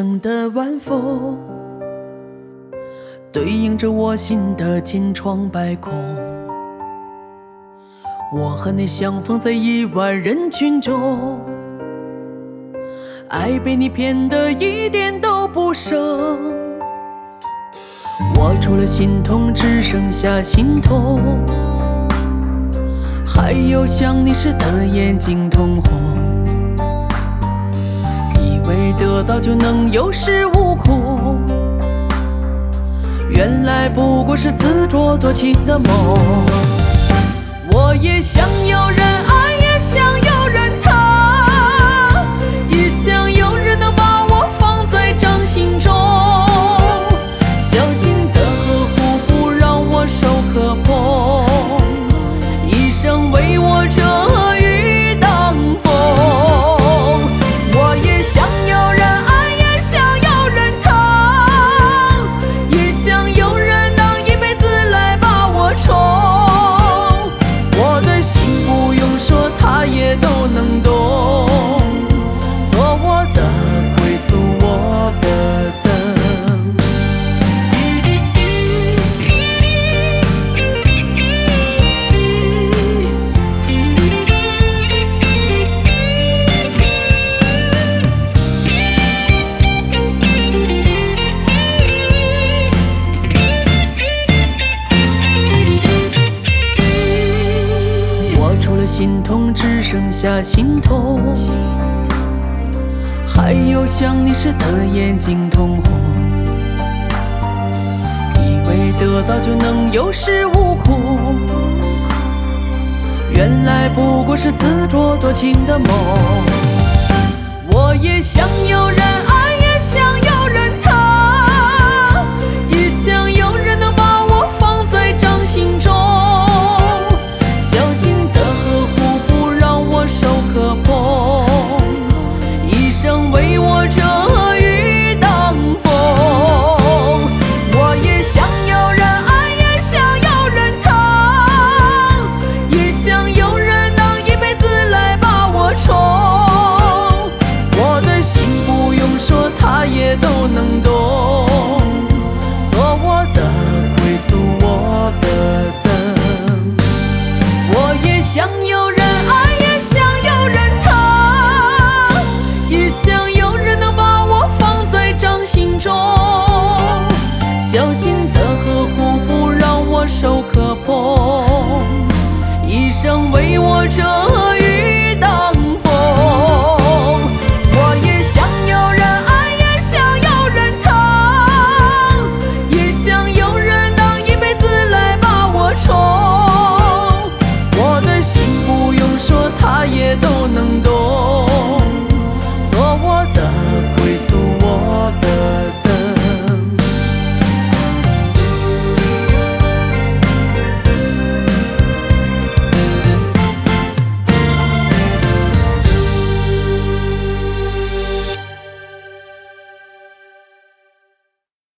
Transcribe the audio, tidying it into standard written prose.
生的晚风，对应着我心的千疮百孔。我和你相逢在亿万人群中，爱被你骗得一点都不剩。我除了心痛只剩下心痛，还有想你时的眼睛通红。以为得到就能有恃无恐，原来不过是自作多情的梦。我也想有人爱，也想有人疼，也想有人能把我放在掌心中，小心的呵护不让我受磕碰，一生为我遮雨挡风。我也想有人爱，也想有人疼，也想有人能一辈子来把我宠。他也都能懂，做我的归宿，我的灯。我除了心痛只剩下心痛，还有想你时的眼睛通红。以为得到就能有恃无恐，原来不过是自作多情的梦。我也想有人爱，也想有人疼，也想有人能把我放在掌心中，小心的呵护不让我受磕碰，一生为我遮雨挡风。我也想有人爱，也想有人疼，也想有人能一辈子来把我宠。我的心不用说，他也都能懂，做我的归宿，我的灯。我也想有人爱，也想有人疼，也想有人能把我放在掌心中，小心的呵护不让我受磕碰，一生为我遮